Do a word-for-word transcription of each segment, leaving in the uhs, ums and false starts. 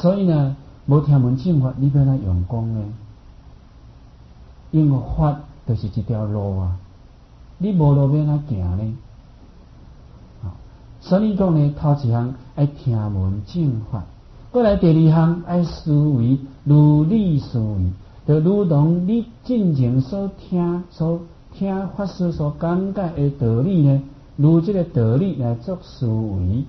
所以呢，无听闻正法，你要哪用功呢？因为法就是一条路啊，你无路要哪行呢？啊，所以讲呢，头一项爱听闻正法，过来第二项爱思维，如理思维，就如同你进前所听所听法师所讲解的道理呢，如这个道理来做思维。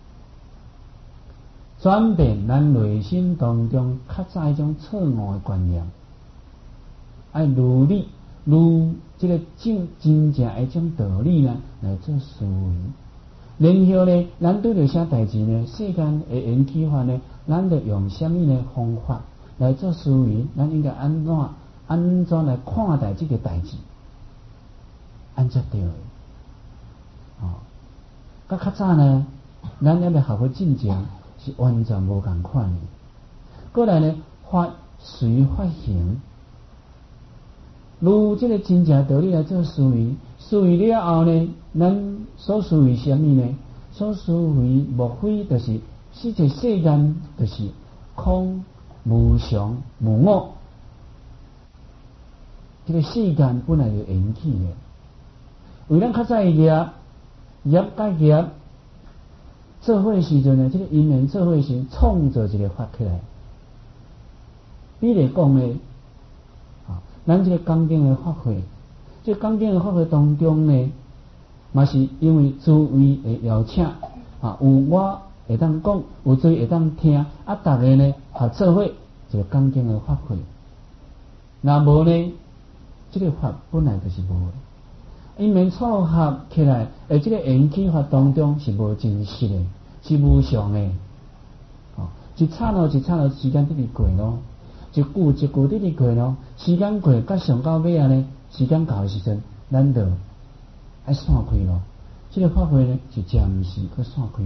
转变咱内心当中较早一种错误的观念，爱如理如这个正真正的一种道理呢来做思维。然后呢，咱对着啥代志呢？世间的缘起法呢，咱得用什么呢方法来做思维？咱应该安怎安怎来看待这个代志？安怎对的？哦，甲较早呢，咱要来学会进前。是完全无共款的。过来呢，法随法行，如这个真正道理来做思维，思维了后呢，咱所思维什么呢？所思维莫非就是世界世间就是空无常无我。这个世间本来就缘起的，为咱较早的业业甲业。做伙时阵呢，这个因缘做伙时创造一个法起来。比如讲呢，啊，咱这个讲经的法会，这讲经的法会当中呢，嘛是因为诸位的邀请，啊，有我会当讲，有诸位会当听，啊，大家呢合做伙一个讲经的法会。那无呢，这个法本来就是无的。因缘撮合起来，而这个缘起法当中是无真实的，是无常的。哦，一刹那一刹那时间直直过咯，一句一句直直过咯。时间过，甲上到尾啊呢，时间到的时阵，咱就爱散开咯。这个法会呢，是暂时去散开咯，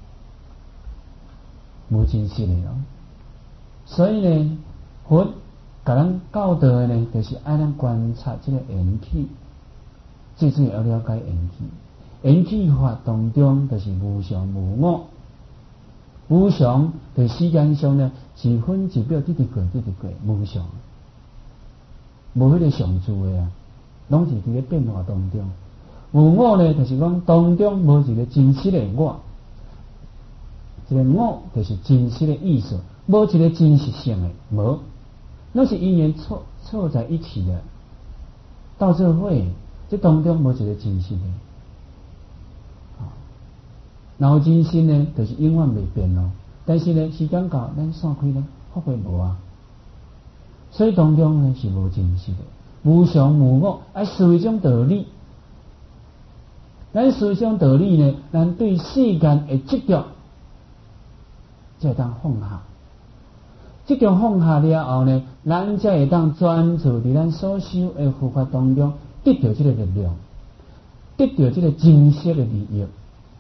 无真实的咯。所以呢，佛甲咱教导的呢，就是爱咱观察这个缘起。最主要了解缘起，缘起法当中就是无常无我，无常在时间上呢，一分一秒直直过，直直过，无常，无迄个常住的啊，拢是伫个变化当中。无我呢，就是讲当中无一个真实的我，这个我就是真实的意思，无一个真实性的，无，那是因缘凑凑在一起的，到这会。这当中无一个真实的，啊，然后真心呢，就是永远未变咯。但是呢，时间到，咱散开呢，发挥无啊。所以当中呢是无真实的，无常无我，爱思维种道理。咱思维种道理呢，咱对世间的执着，才当放下。这种放下了后呢，咱才会当专注伫咱所修的佛法当中。得到这个力量，得到这个真实的利益。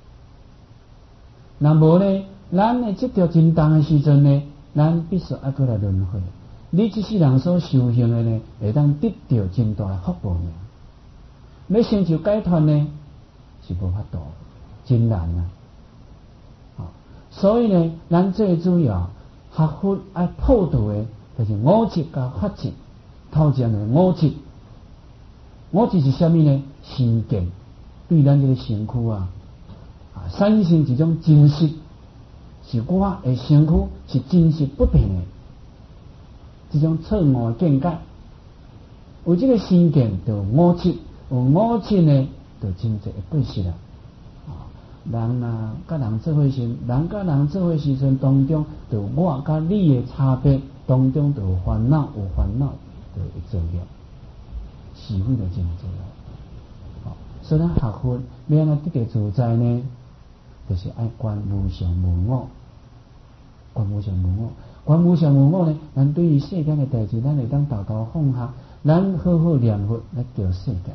那无呢，咱的执着真重的时阵呢，咱必须要过来轮回。你这世人所修行的呢，会当得到真大的福报呢。要成就解脱呢，是无法度，真难啊！啊，所以呢，咱最主要学佛爱破除的，就是我执甲法执，头前的我执。我执是什么呢？身见，对咱这个身躯啊，啊，产生一种真实，是我的身躯是真实不变的，这种错误的见解。有这个身见，就我执；有我执呢，就真正的过失啦。啊，人啊，甲人做伙时，人甲人做伙时阵当中，就我甲你的差别当中，就有烦恼，有烦恼，就会作业。是为了真重要，哦，所以咱学佛要安怎得到自在呢？就是爱观无常无我，观无常无我，观无常无我呢？咱对于世间的代志，咱会当豆豆放下，咱好好念佛来救世界，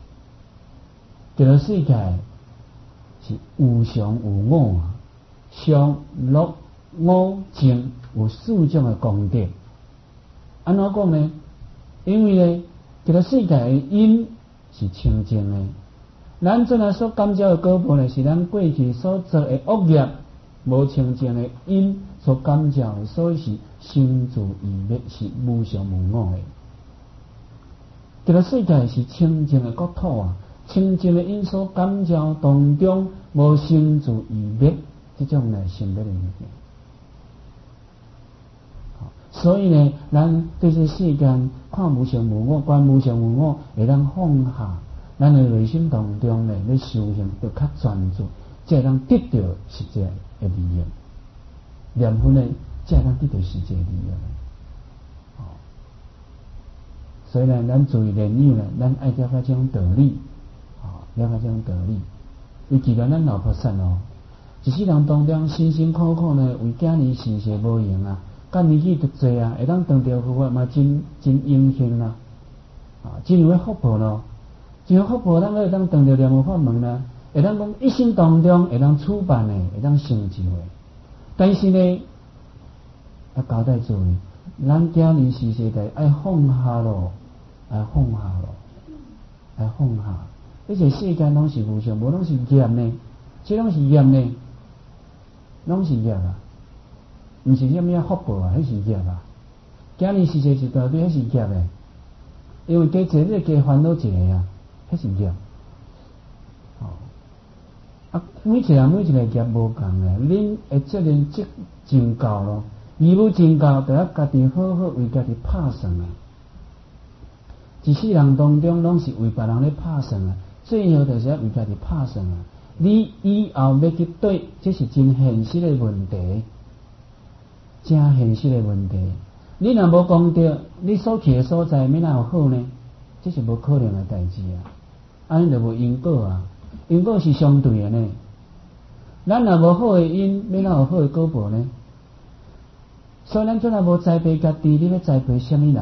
救世界是无常无我啊，常乐我净有四种的功德。安怎讲呢？因为呢。这个世界的因是清净的，咱这来所感召的果报呢，是咱过去所做的恶业无清净的因所感召的，所以是生住异灭，是无常无我的。这个世界是清净的国土啊，清净的因所感召当中无生住异灭，这种呢性别的物件。所以呢，咱对这世间看无常无我，观无常无我，会当放下，咱的内心当中呢，咧修行就较专注，才会当得到实际的利益。念佛呢，才会当得到实际的利益。哦，所以呢，咱注意念友呢，咱爱了解这种道理，啊、哦，了解这种道理。尤其咱咱老菩萨哦，一世人当中辛辛苦苦呢，为家己事事无用啊。干年纪就济啊，会当当着佛法嘛，真真荣幸啦，啊，真有福报咯，真有福报，咱会当当着念佛法门啦，会当讲一生当中会当处办的，会当成就的。但是呢，要交代注意，咱家己事事代爱放下咯，爱放下咯，爱放下。而且世间拢是无常，无拢是业呢，这拢是业呢，拢是业啊。毋是什么福报啊，迄是业啊。今日事实是代表迄是业诶，因为加坐咧加烦恼一个啊，迄是业。哦，啊，每一个每一个业无共诶，恁诶责任即真高咯，义务真高，就要家己好好为家己拍算啊。一世人当中拢是为别人咧拍算啊，最后就是要为家己拍算啊。你以后要去对，这是真现实诶问题。真现实的问题，你若无讲到，你所去的所在，要哪有好呢？这是无可能的代志啊！安尼就无因果啊，因果是相对的呢。咱若无好的因，要哪有好的果报呢？所以咱做若无栽培家己，你要栽培什么人？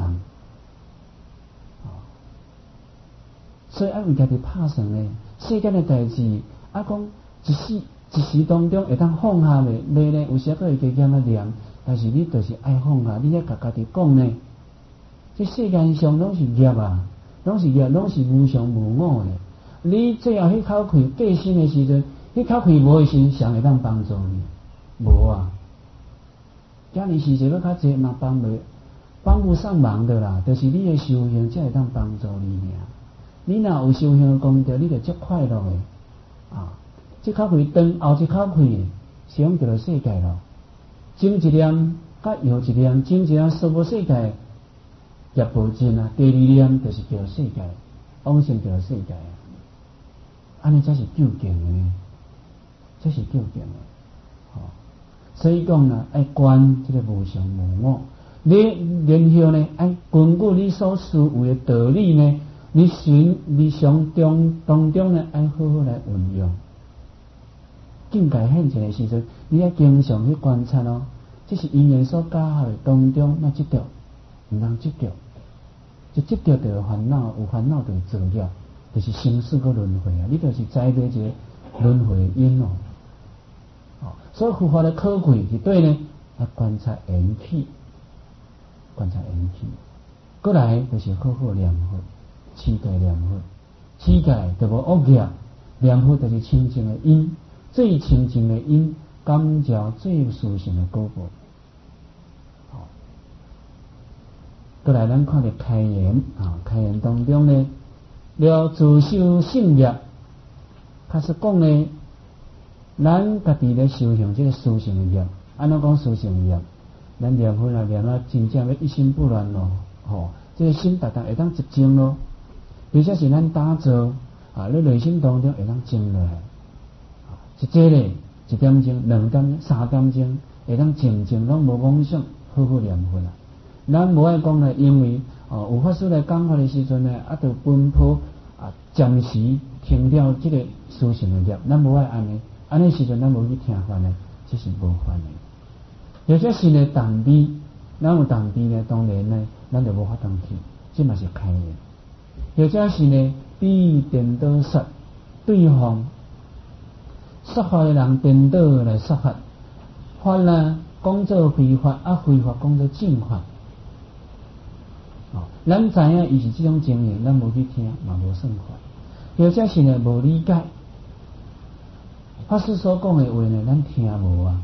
所以爱为家己拍算呢，世间的代志，啊讲一时一时当中会当放下袂袂呢？有时啊，会加减啊念。但是你就是爱放下，你咧甲家己讲呢？这世间上拢是业啊，拢是业，拢是无常无我的。你最后迄口气过身的时阵，迄口气无的时，谁会当帮助你？无啊！今日事实要较济嘛，帮袂帮不上忙的啦。就是你的修行才会当帮助你尔。你若有修行的功德，你就足快乐的啊！这口气断，后一口气，是用到了世界咯。前一念甲后一念，前一念娑婆世界业报尽啊，第二念就是叫世界，往生叫世界啊。安尼才是究竟的，这是究竟的。哦，所以讲呢，爱观这个无常无我。你然后呢，爱根据你所思维的道理呢，你寻你想中当中呢，爱好好来运用。境界现前的时阵，你要经常去观察哦。这是因缘所加害当中，那执着，唔通执着，就执着就有烦恼，有烦恼就有造业，就是生死个轮回啊！你就是栽培一个轮回因哦。哦，所以佛法的可贵是对呢，要观察缘起，观察缘起，过来就是好好念佛，持戒念佛，持戒就无恶业，念佛就是清净的因。最清净的因，感召最殊胜的果报。好，过来咱看到开言啊，开言当中呢，了自修性业，他是讲呢，咱家己咧修行这个殊胜的业，安怎讲殊胜的业？咱念佛啦，念啊，真正要一心不乱咯，吼、哦，这个心达达会当集中咯，或者是咱打坐啊，咧内心当中会当静落来。一节咧，一点钟、两点、三点钟，会当静静拢无妄想，好好念佛啦。咱无爱讲咧，因为哦有法师来讲法的时阵呢，啊，就奔波啊，暂时停掉这个殊胜的业。咱无爱安尼，安尼时阵咱无去听法呢，这是无法的。或者是呢，当机，咱有当机呢，当然呢，咱就无法当去，这嘛是开的。或者是呢，比颠倒说对方。说法的人颠倒来说法，法呢讲做非法，啊非法讲做正法。哦，咱知影伊是这种经验，咱无去听，嘛无算法。或者是呢无理解，法师所讲的话呢，咱听无啊，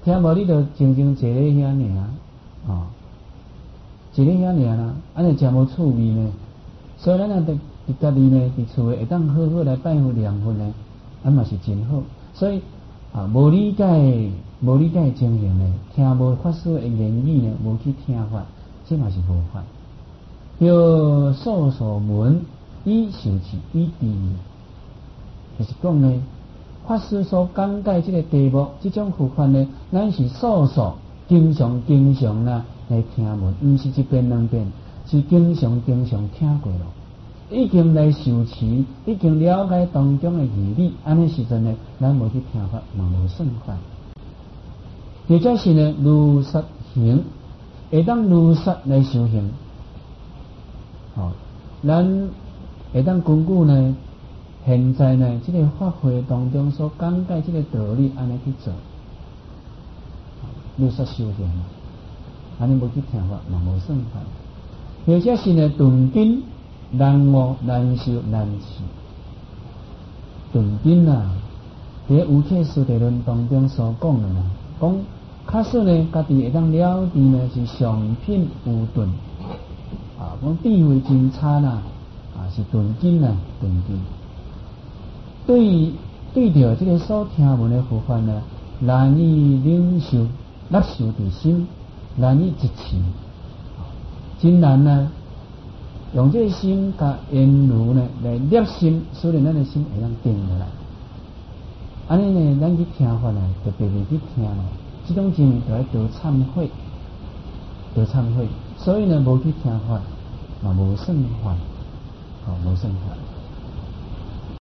听无你就静静坐咧遐尔，哦，坐咧遐尔啦，安尼真无趣味呢。所以咱啊，伫伫家己呢，伫厝诶会当好好来拜佛念佛呢，啊嘛是真好。所以啊，无理解、无理解情形呢，听无法师诶言语呢，无去听法，这嘛是无法。叫诉说文以受持以知，就是讲呢，法师所讲解这个题目，这种佛法呢，咱是诉说，经常经常啦来听闻，毋是一遍两遍，是经常经常听过咯。已经来受持，已经了解当中的义理，安尼时阵呢，咱无去听法，嘛无算法。或者是呢，如实行，会当如实来修行。哦，咱会当根据呢，现在呢，这个法会当中所讲解这个道理，安尼去做，如实修行，安尼无去听法，嘛无算法。或者是呢，顿经。难悟难修难持，顿经啊，在《无切师地论》当中所讲的啦，讲假使呢，家己会当了知呢是上品有顿，啊，讲智慧真差啦，啊是顿经啊，顿经。对对着这个所听闻的佛法呢，难以领受，纳受伫心，难以一持，真难啊！用这个心甲言如呢来摄心，使得咱的心会当定下来。安尼呢，咱去听法呢，特别是去听呢，这种情形就要得忏悔，得忏悔。所以呢，无去听法，嘛无算法，哦，无算法。